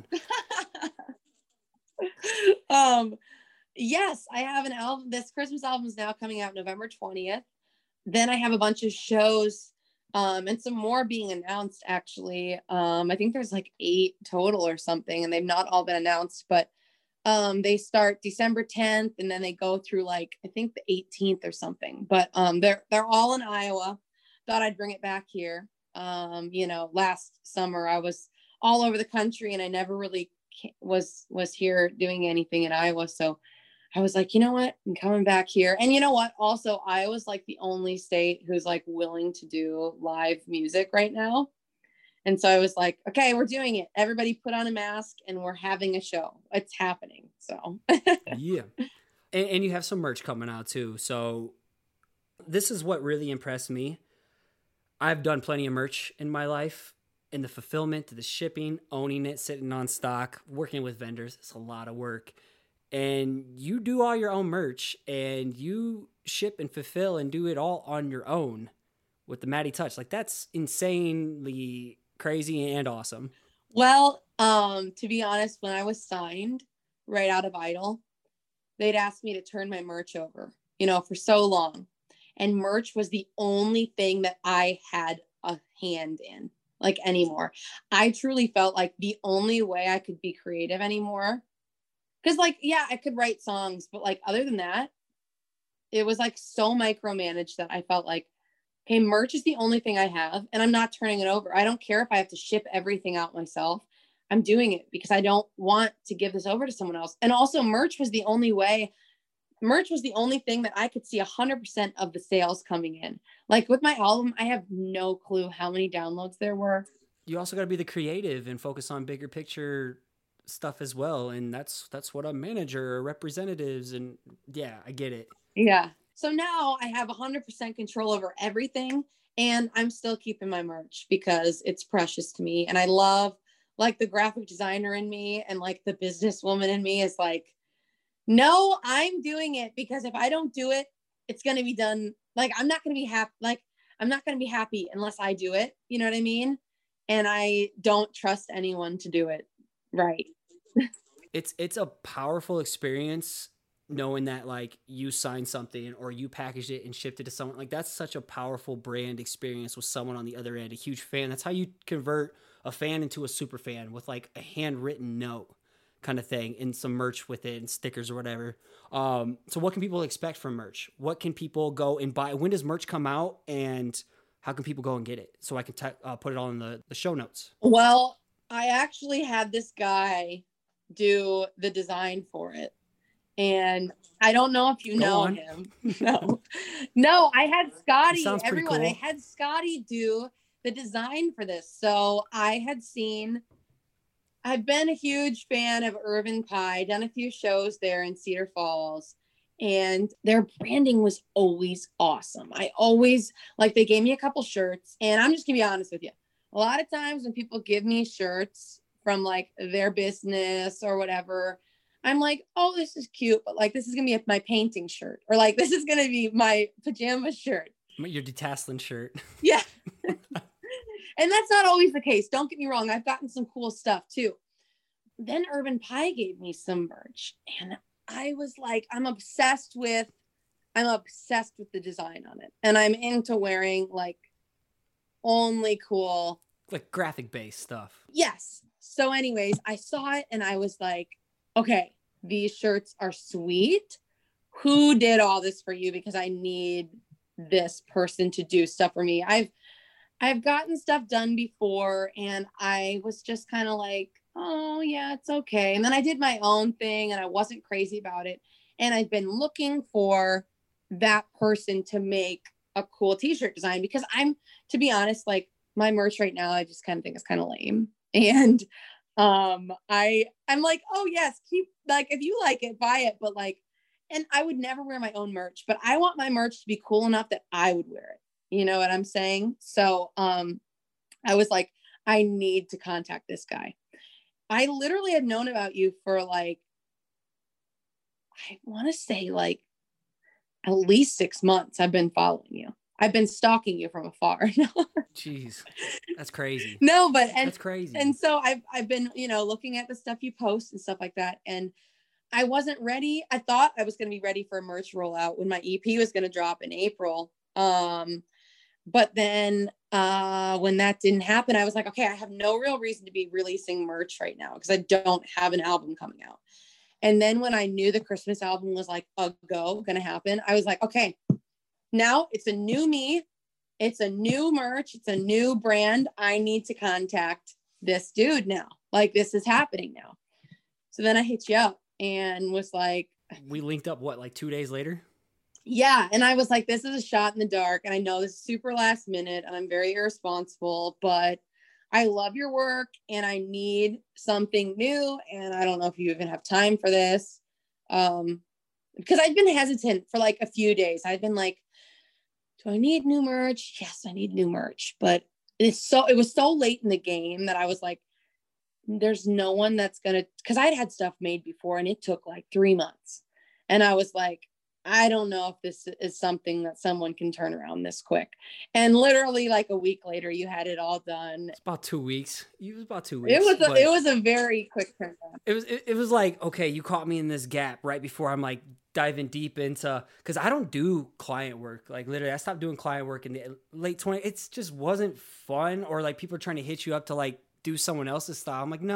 Speaker 1: um, yes, I have an album. This Christmas album is now coming out November twentieth. Then I have a bunch of shows um, and some more being announced, actually. Um, I think there's like eight total or something, and they've not all been announced, but um, they start December tenth, and then they go through like, I think the eighteenth or something. But um, they're, they're all in Iowa. Thought I'd bring it back here. Um, you know, last summer I was all over the country, and I never really was, was here doing anything in Iowa. So I was like, you know what? I'm coming back here. And you know what? Also, Iowa's like the only state who's like willing to do live music right now. And so I was like, okay, we're doing it. Everybody put on a mask and we're having a show. It's happening. So
Speaker 2: yeah. And, and you have some merch coming out too. So this is what really impressed me. I've done plenty of merch in my life, in the fulfillment, the shipping, owning it, sitting on stock, working with vendors. It's a lot of work. And you do all your own merch, and you ship and fulfill and do it all on your own with the Maddie Touch. Like, that's insanely crazy and awesome.
Speaker 1: Well, um, to be honest, when I was signed right out of Idol, they'd asked me to turn my merch over, you know, for so long. And merch was the only thing that I had a hand in, like, anymore. I truly felt like the only way I could be creative anymore, Cause like, yeah, I could write songs, but like, other than that, it was like so micromanaged that I felt like, okay, merch is the only thing I have and I'm not turning it over. I don't care if I have to ship everything out myself. I'm doing it because I don't want to give this over to someone else. And also merch was the only way, merch was the only thing that I could see a hundred percent of the sales coming in. Like with my album, I have no clue how many downloads there were.
Speaker 2: You also got to be the creative and focus on bigger picture stuff as well. And that's, that's what a manager or representatives. And yeah, I get it.
Speaker 1: Yeah. So now I have a hundred percent control over everything and I'm still keeping my merch because it's precious to me. And I love like the graphic designer in me and like the businesswoman in me is like, no, I'm doing it because if I don't do it, it's going to be done. Like, I'm not going to be happy. Like, I'm not going to be happy unless I do it. You know what I mean? And I don't trust anyone to do it right.
Speaker 2: It's, it's a powerful experience knowing that like you signed something or you packaged it and shipped it to someone. Like that's such a powerful brand experience with someone on the other end, a huge fan. That's how you convert a fan into a super fan with like a handwritten note kind of thing and some merch with it and stickers or whatever. Um, so what can people expect from merch? What can people go and buy? When does merch come out and how can people go and get it? So I can t- uh, put it all in the, the show notes.
Speaker 1: Well, I actually had this guy do the design for it. And I don't know if you
Speaker 2: Go
Speaker 1: know
Speaker 2: on.
Speaker 1: him. No, no, I had Scotty, everyone,
Speaker 2: cool.
Speaker 1: I had Scotty do the design for this. So I had seen, I've been a huge fan of Urban Pie, done a few shows there in Cedar Falls, and their branding was always awesome. I always, like, they gave me a couple shirts, and I'm just gonna be honest with you. A lot of times when people give me shirts from like their business or whatever, I'm like, oh, this is cute, but like, this is going to be my painting shirt, or like, this is going to be my pajama shirt.
Speaker 2: Your detasseling shirt.
Speaker 1: Yeah. And that's not always the case. Don't get me wrong. I've gotten some cool stuff too. Then Urban Pie gave me some merch and I was like, I'm obsessed with, I'm obsessed with the design on it. And I'm into wearing like only cool.
Speaker 2: Like graphic based stuff.
Speaker 1: Yes. So anyways, I saw it and I was like, okay, these shirts are sweet. Who did all this for you? Because I need this person to do stuff for me. I've, I've gotten stuff done before and I was just kind of like, oh yeah, it's okay. And then I did my own thing and I wasn't crazy about it. And I've been looking for that person to make a cool t-shirt design because I'm, to be honest, like my merch right now, I just kind of think it's kind of lame. And um, I, I'm like, oh yes, keep like, if you like it, buy it. But like, and I would never wear my own merch, but I want my merch to be cool enough that I would wear it. You know what I'm saying? So, um, I was like, I need to contact this guy. I literally had known about you for like, I want to say like at least six months. I've been following you. I've been stalking you from afar.
Speaker 2: Jeez, that's crazy.
Speaker 1: No, but and
Speaker 2: that's crazy.
Speaker 1: And so I've I've been, you know, looking at the stuff you post and stuff like that. And I wasn't ready. I thought I was going to be ready for a merch rollout when my E P was going to drop in April. Um, but then uh, when that didn't happen, I was like, okay, I have no real reason to be releasing merch right now because I don't have an album coming out. And then when I knew the Christmas album was like a go going to happen, I was like, okay, now it's a new me. It's a new merch. It's a new brand. I need to contact this dude now. Like this is happening now. So then I hit you up and was like,
Speaker 2: we linked up what, like two days later?
Speaker 1: Yeah. And I was like, this is a shot in the dark. And I know this is super last minute and I'm very irresponsible, but I love your work and I need something new. And I don't know if you even have time for this. Um, because I'd been hesitant for like a few days. I'd been like, do I need new merch? Yes, I need new merch. But it's so, it was so late in the game that I was like, there's no one that's going to, because I'd had stuff made before and it took like three months. And I was like, I don't know if this is something that someone can turn around this quick. And literally like a week later, you had it all done.
Speaker 2: It's about two weeks. It was about two weeks.
Speaker 1: It was a, it was a very quick turnaround.
Speaker 2: It was, it, it was like, okay, you caught me in this gap right before I'm like diving deep into, because I don't do client work. Like literally, I stopped doing client work in the late twenties. It just wasn't fun, or like people are trying to hit you up to like do someone else's style. I'm like, no,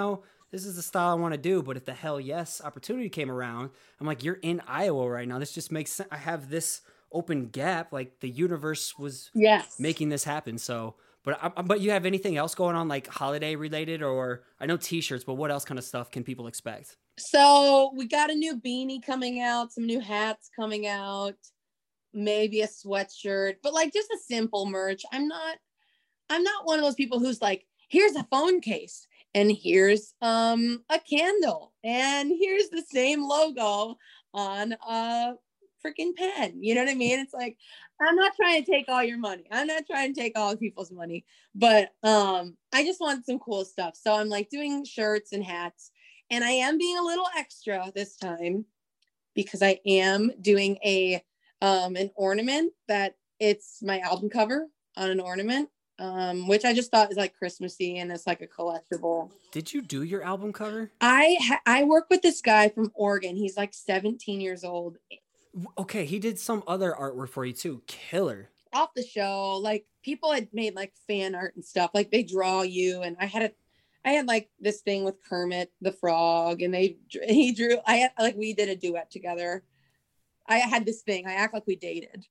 Speaker 2: this is the style I want to do. But if the Hell Yes opportunity came around, I'm like, you're in Iowa right now. This just makes sense. I have this open gap. Like the universe was
Speaker 1: yes.
Speaker 2: making this happen. So, but, I, but you have anything else going on like holiday related, or I know t-shirts, but what else kind of stuff can people expect?
Speaker 1: So we got a new beanie coming out, some new hats coming out, maybe a sweatshirt, but like just a simple merch. I'm not, I'm not one of those people who's like, here's a phone case and here's um a candle and here's the same logo on a freaking pen. You know what I mean? It's like, I'm not trying to take all your money. I'm not trying to take all people's money, but um I just want some cool stuff. So I'm like doing shirts and hats, and I am being a little extra this time because I am doing a um an ornament that it's my album cover on an ornament. Um, which I just thought is like Christmassy, and it's like a collectible.
Speaker 2: Did you do your album cover?
Speaker 1: I ha- I work with this guy from Oregon. He's like seventeen years old.
Speaker 2: Okay, he did some other artwork for you too. Killer.
Speaker 1: Off the show, like people had made like fan art and stuff. Like they draw you, and I had a, I had like this thing with Kermit the Frog, and they he drew. I had like we did a duet together. I had this thing. I act like we dated.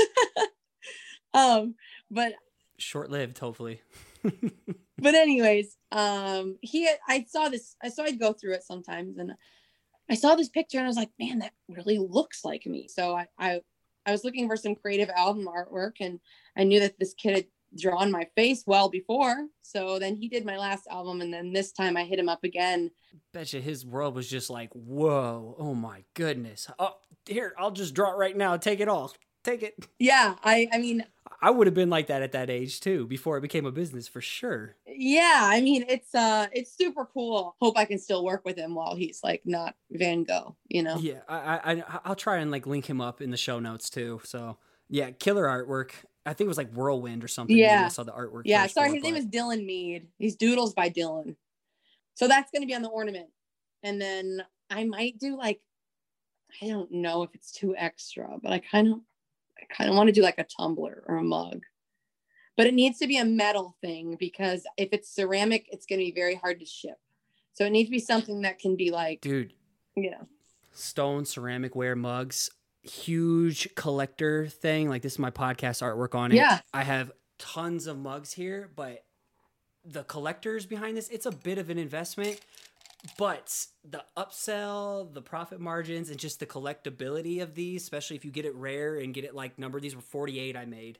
Speaker 1: um, but.
Speaker 2: Short-lived, hopefully.
Speaker 1: But anyways, um, he, had, I saw this, I saw I'd go through it sometimes, and I saw this picture, and I was like, man, that really looks like me. So I, I, I was looking for some creative album artwork, and I knew that this kid had drawn my face well before. So then he did my last album, and then this time I hit him up again.
Speaker 2: Betcha his world was just like, whoa, oh my goodness. Oh, here, I'll just draw it right now. Take it all. Take it.
Speaker 1: Yeah, I, I mean,
Speaker 2: I would have been like that at that age too, before it became a business for sure.
Speaker 1: Yeah, I mean, it's uh, it's super cool. Hope I can still work with him while he's like not Van Gogh, you know?
Speaker 2: Yeah, I, I, I'll try and like link him up in the show notes too. So yeah, killer artwork. I think it was like Whirlwind or something.
Speaker 1: Yeah,
Speaker 2: I saw the artwork.
Speaker 1: Yeah,
Speaker 2: first
Speaker 1: sorry,
Speaker 2: for,
Speaker 1: his
Speaker 2: but...
Speaker 1: name is Dylan Mead. He's Doodles by Dylan. So that's going to be on the ornament, and then I might do like, I don't know if it's too extra, but I kind of. I kind of want to do like a tumbler or a mug, but it needs to be a metal thing because if it's ceramic, it's going to be very hard to ship. So it needs to be something that can be like,
Speaker 2: dude,
Speaker 1: yeah,
Speaker 2: stone ceramic ware mugs, huge collector thing. Like this is my podcast artwork on it.
Speaker 1: Yeah.
Speaker 2: I have tons of mugs here, but the collectors behind this, it's a bit of an investment. But the upsell, the profit margins, and just the collectability of these, especially if you get it rare and get it like number, these were forty-eight I made.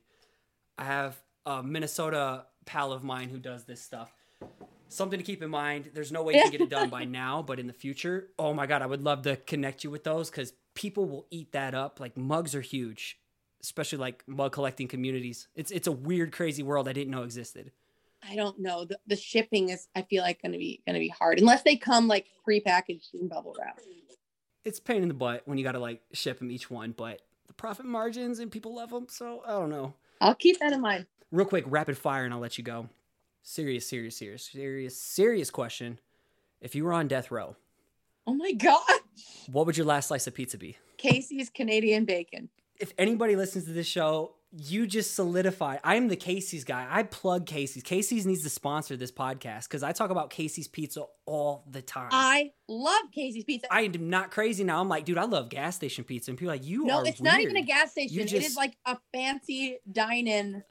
Speaker 2: I have a Minnesota pal of mine who does this stuff. Something to keep in mind. There's no way you can get it done by now, but in the future, oh my God, I would love to connect you with those because people will eat that up. Like mugs are huge, especially like mug collecting communities. It's it's a weird, crazy world I didn't know existed.
Speaker 1: I don't know. The, the shipping is, I feel like, going to be going to be hard unless they come like prepackaged in bubble wrap.
Speaker 2: It's a pain in the butt when you got to like ship them each one, but the profit margins and people love them. So I don't know.
Speaker 1: I'll keep that in mind.
Speaker 2: Real quick, rapid fire, and I'll let you go. Serious, serious, serious, serious, serious question. If you were on death row,
Speaker 1: oh my God,
Speaker 2: what would your last slice of pizza be?
Speaker 1: Casey's Canadian bacon.
Speaker 2: If anybody listens to this show, you just solidified. I'm the Casey's guy. I plug Casey's. Casey's needs to sponsor this podcast because I talk about Casey's Pizza all the time.
Speaker 1: I love Casey's Pizza.
Speaker 2: I am not crazy now. I'm like, dude, I love gas station pizza. And people are like, you
Speaker 1: no,
Speaker 2: are
Speaker 1: it's
Speaker 2: weird.
Speaker 1: not even a gas station.
Speaker 2: Just...
Speaker 1: It is like a fancy dine-in.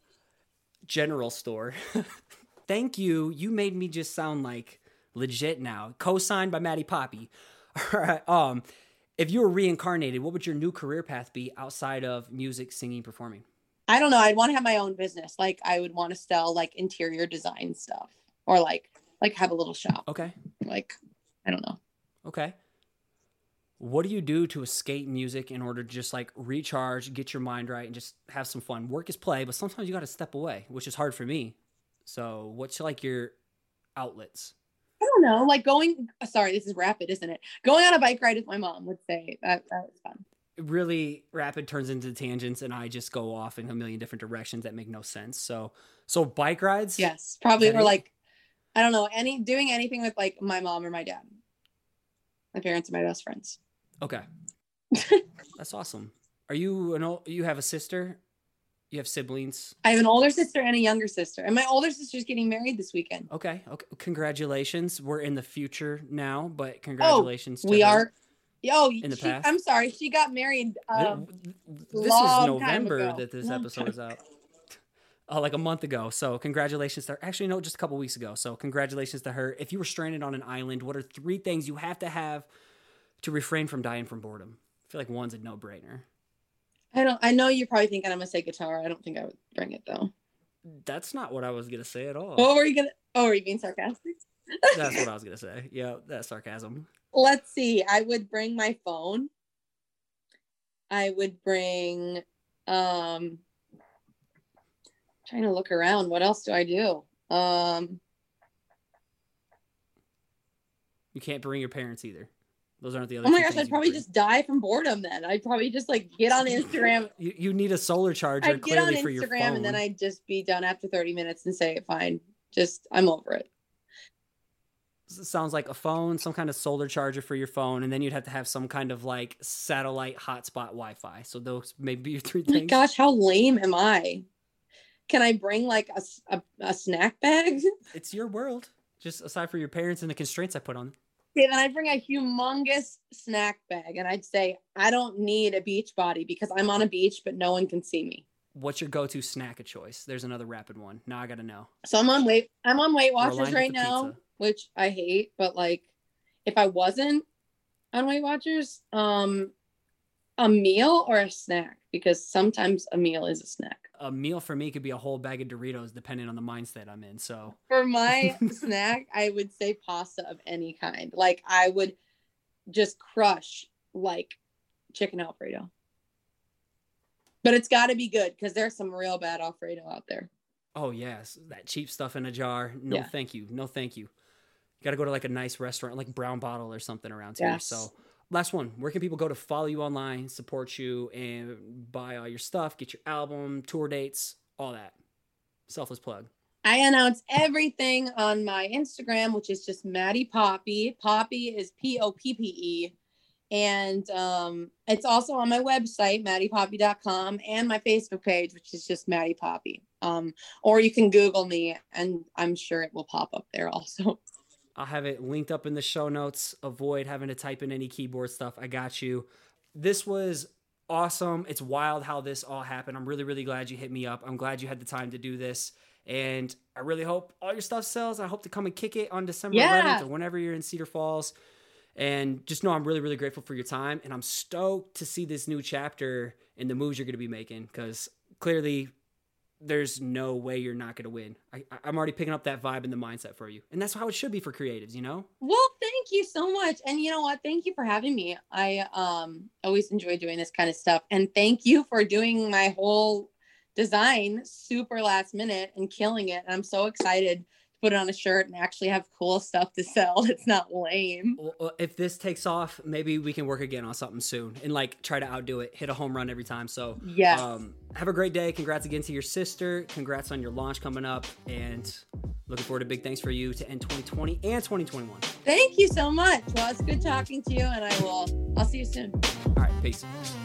Speaker 2: General store. Thank you. You made me just sound like legit now. Co-signed by Maddie Poppy. All right. Um, if you were reincarnated, what would your new career path be outside of music, singing, performing?
Speaker 1: I don't know. I'd want to have my own business. Like I would want to sell like interior design stuff or like, like have a little shop.
Speaker 2: Okay.
Speaker 1: Like, I don't know.
Speaker 2: Okay. What do you do to escape music in order to just like recharge, get your mind right, and just have some fun? Work is play, but sometimes you got to step away, which is hard for me. So what's like your outlets?
Speaker 1: I don't know. Like going, sorry, this is rapid, isn't it? Going on a bike ride with my mom would say that that was fun.
Speaker 2: Really rapid turns into tangents and I just go off in a million different directions that make no sense. So, so bike rides?
Speaker 1: Yes, probably. Or like, I don't know, any doing anything with like my mom or my dad. My parents are my best friends.
Speaker 2: Okay. That's awesome. Are you an old, you have a sister? You have siblings?
Speaker 1: I have an older sister and a younger sister. And my older sister's getting married this weekend.
Speaker 2: Okay. Okay. Congratulations. We're in the future now, but congratulations.
Speaker 1: Oh, to we her are. Oh,
Speaker 2: in the
Speaker 1: she,
Speaker 2: past.
Speaker 1: I'm sorry. She got married. Um,
Speaker 2: this is November that this episode is out. Oh, like a month ago. So congratulations to her. Actually, no, just a couple weeks ago. So congratulations to her. If you were stranded on an island, what are three things you have to have to refrain from dying from boredom? I feel like one's a no-brainer.
Speaker 1: I don't. I know you're probably thinking I'm gonna say guitar. I don't think I would bring it though.
Speaker 2: That's not what I was gonna say at all.
Speaker 1: What were you gonna? Oh, were you being sarcastic?
Speaker 2: That's what I was gonna say. Yeah, that's sarcasm.
Speaker 1: Let's see. I would bring my phone. I would bring. Um, trying to look around. What else do I do? Um,
Speaker 2: you can't bring your parents either. Those aren't the other.
Speaker 1: Oh my gosh, I'd probably just die from boredom then. I'd probably just like get on Instagram.
Speaker 2: you, you need a solar charger.
Speaker 1: I'd get on Instagram and then I'd just be done after thirty minutes and say, fine, just I'm over it.
Speaker 2: It sounds like a phone, some kind of solar charger for your phone, and then you'd have to have some kind of like satellite hotspot Wi-Fi. So those may be your three things.
Speaker 1: Oh my gosh, how lame am I? Can I bring like a, a, a snack bag?
Speaker 2: It's your world. Just aside from your parents and the constraints I put on.
Speaker 1: Okay, then I'd bring a humongous snack bag and I'd say, I don't need a beach body because I'm on a beach, but no one can see me.
Speaker 2: What's your go-to snack of choice? There's another rapid one. Now I got to know.
Speaker 1: So I'm on weight. I'm on Weight Watchers right now, pizza. Which I hate. But like, if I wasn't on Weight Watchers, um, a meal or a snack, because sometimes a meal is a snack.
Speaker 2: A meal for me could be a whole bag of Doritos, depending on the mindset I'm in. So
Speaker 1: for my snack, I would say pasta of any kind. Like I would just crush like chicken Alfredo. But it's got to be good because there's some real bad Alfredo out there.
Speaker 2: Oh, yes. That cheap stuff in a jar. No, yeah. thank you. No, thank you. You got to go to like a nice restaurant, like Brown Bottle or something around here. Yes. So last one. Where can people go to follow you online, support you, and buy all your stuff, get your album, tour dates, all that? Selfless plug.
Speaker 1: I announce everything on my Instagram, which is just Maddie Poppy. Poppy is P O P P E. And um, it's also on my website, maddie poppy dot com, and my Facebook page, which is just Maddie Poppy. Um, or you can Google me, and I'm sure it will pop up there also.
Speaker 2: I'll have it linked up in the show notes. Avoid having to type in any keyboard stuff. I got you. This was awesome. It's wild how this all happened. I'm really, really glad you hit me up. I'm glad you had the time to do this. And I really hope all your stuff sells. I hope to come and kick it on December yeah. eleventh or whenever you're in Cedar Falls. And just know I'm really, really grateful for your time. And I'm stoked to see this new chapter and the moves you're going to be making, because clearly there's no way you're not going to win. I, I'm already picking up that vibe and the mindset for you. And that's how it should be for creatives, you know?
Speaker 1: Well, thank you so much. And you know what? Thank you for having me. I um always enjoy doing this kind of stuff. And thank you for doing my whole design super last minute and killing it. And I'm so excited put it on a shirt and actually have cool stuff to sell. It's not lame.
Speaker 2: Well, if this takes off, maybe we can work again on something soon and like try to outdo it, hit a home run every time. So
Speaker 1: yeah,
Speaker 2: um, have a great day. Congrats again to your sister. Congrats on your launch coming up, and looking forward to big things for you to end twenty twenty and twenty twenty-one.
Speaker 1: Thank you so much. Well, it's good talking to you, and I will, I'll see you soon.
Speaker 2: All right. Peace.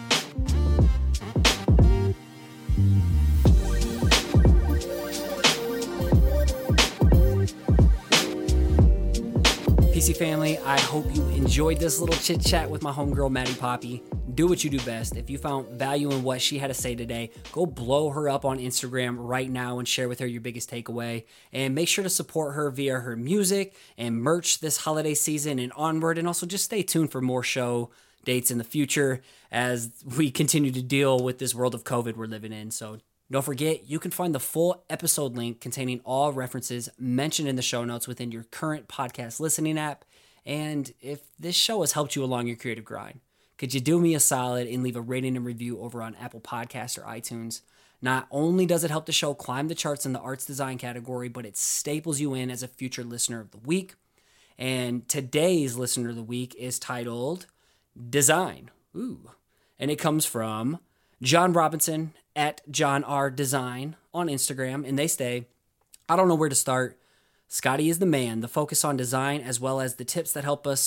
Speaker 2: P C family, I hope you enjoyed this little chit chat with my homegirl, Maddie Poppy. Do what you do best. If you found value in what she had to say today, go blow her up on Instagram right now and share with her your biggest takeaway. And make sure to support her via her music and merch this holiday season and onward. And also just stay tuned for more show dates in the future as we continue to deal with this world of COVID we're living in. So don't forget, you can find the full episode link containing all references mentioned in the show notes within your current podcast listening app. And if this show has helped you along your creative grind, could you do me a solid and leave a rating and review over on Apple Podcasts or iTunes? Not only does it help the show climb the charts in the arts design category, but it staples you in as a future listener of the week. And today's listener of the week is titled Design. Ooh. And it comes from John Robinson at John R Design on Instagram, and they say, I don't know where to start. Scotty is the man. The focus on design as well as the tips that help us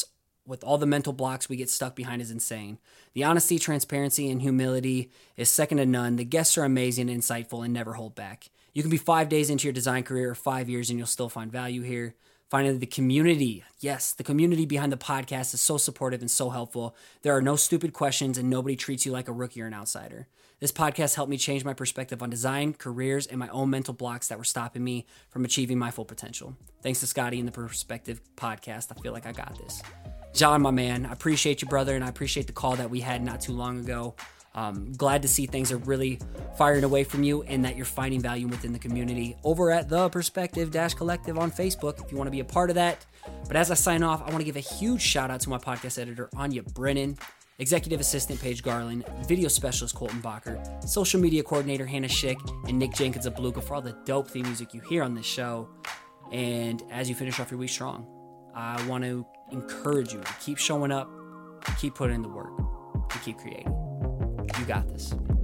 Speaker 2: with all the mental blocks we get stuck behind is insane. The honesty, transparency, and humility is second to none. The guests are amazing, insightful, and never hold back. You can be five days into your design career or five years and you'll still find value here. Finally, the community. Yes, the community behind the podcast is so supportive and so helpful. There are no stupid questions and nobody treats you like a rookie or an outsider. This podcast helped me change my perspective on design, careers, and my own mental blocks that were stopping me from achieving my full potential. Thanks to Scotty and the Perspective Podcast. I feel like I got this. John, my man, I appreciate you, brother, and I appreciate the call that we had not too long ago. Um, glad to see things are really firing away from you and that you're finding value within the community over at the Perspective Dash Collective on Facebook if you want to be a part of that. But as I sign off, I want to give a huge shout out to my podcast editor, Anya Brennan, executive assistant, Paige Garland, video specialist, Colton Bacher, social media coordinator, Hannah Schick, and Nick Jenkins of Beluga for all the dope theme music you hear on this show. And as you finish off your week strong, I want to encourage you to keep showing up, keep putting in the work, and keep creating. You got this.